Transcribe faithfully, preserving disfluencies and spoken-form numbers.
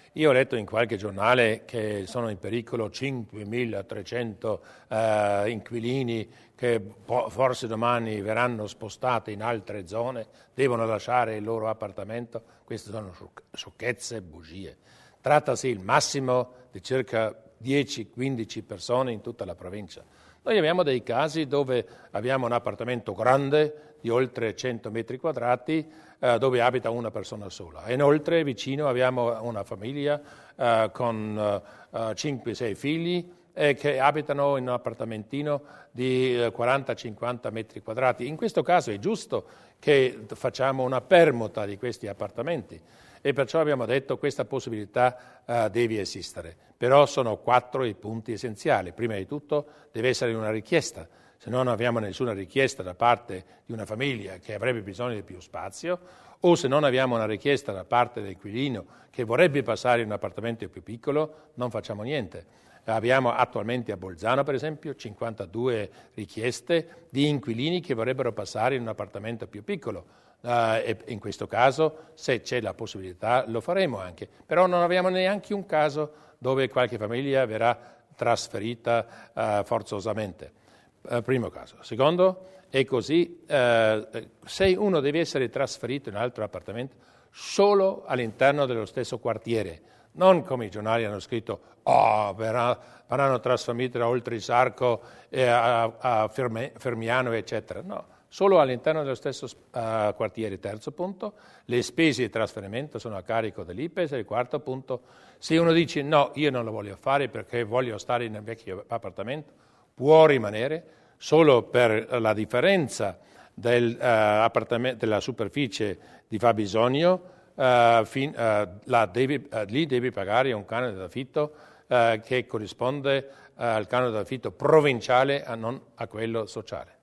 Io ho letto in qualche giornale che sono in pericolo cinquemilatrecento eh, inquilini che forse domani verranno spostati in altre zone, devono lasciare il loro appartamento. Queste sono sciocchezze, bugie. Trattasi il massimo di circa dieci quindici persone in tutta la provincia. Noi abbiamo dei casi dove abbiamo un appartamento grande di oltre cento metri quadrati eh, dove abita una persona sola. Inoltre vicino abbiamo una famiglia eh, con eh, cinque sei figli eh, che abitano in un appartamentino di eh, quaranta cinquanta metri quadrati. In questo caso è giusto che facciamo una permuta di questi appartamenti e perciò abbiamo detto che questa possibilità eh, deve esistere. Però sono quattro i punti essenziali. Prima di tutto deve essere una richiesta. Se non abbiamo nessuna richiesta da parte di una famiglia che avrebbe bisogno di più spazio, o se non abbiamo una richiesta da parte dell'inquilino che vorrebbe passare in un appartamento più piccolo, non facciamo niente. Abbiamo attualmente a Bolzano, per esempio, cinquantadue richieste di inquilini che vorrebbero passare in un appartamento più piccolo. Uh, e in questo caso, se c'è la possibilità, lo faremo anche. Però non abbiamo neanche un caso dove qualche famiglia verrà trasferita uh, forzosamente. Uh, primo caso. Secondo, è così, uh, se uno deve essere trasferito in un altro appartamento, solo all'interno dello stesso quartiere, non come i giornali hanno scritto, oh, verrà, verranno trasferiti da Oltrisarco eh, a, a Ferme, Fermiano, eccetera. No, solo all'interno dello stesso uh, quartiere. Terzo punto, le spese di trasferimento sono a carico dell'I P E S. E il quarto punto, se uno dice no, io non lo voglio fare perché voglio stare in un vecchio appartamento, può rimanere solo per la differenza del, uh, della superficie di fabbisogno. Uh, fin, uh, la devi, uh, lì devi pagare un canone d'affitto uh, che corrisponde uh, al canone d'affitto provinciale e non a quello sociale.